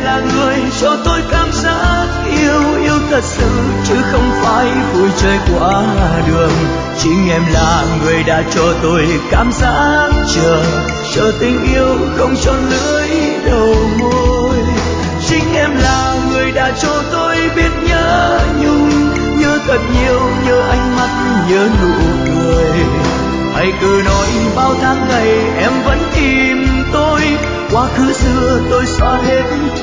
là người cho tôi cảm giác yêu thật sự, chứ không phải vui chơi qua đường. Chính em là người đã cho tôi cảm giác chờ tình yêu không tròn lưỡi đầu môi. Chính em là người đã cho tôi biết nhớ nhung, nhớ thật nhiều, nhớ ánh mắt, nhớ nụ cười. Hãy cứ nói bao tháng ngày em vẫn tìm tôi, quá khứ xưa tôi xóa hết